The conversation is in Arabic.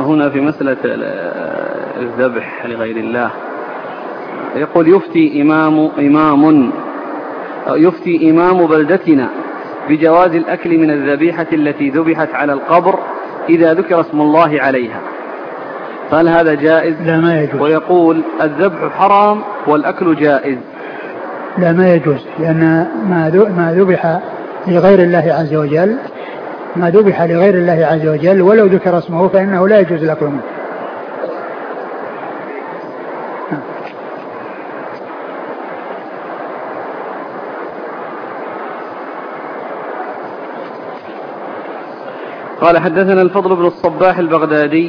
هنا في مسألة الذبح لغير الله. يقول يفتي إمام بلدتنا بجواز الأكل من الذبيحة التي ذبحت على القبر إذا ذكر اسم الله عليها، فهل هذا جائز؟ لا، ما يجوز. ويقول الذبح حرام والأكل جائز. لا، ما يجوز، لأن ما ذبح لغير الله عز وجل، ما ذبح لغير الله عز وجل ولو ذكر اسمه فإنه لا يجوز الأكل منه. قال حدثنا الفضل بن الصباح البغدادي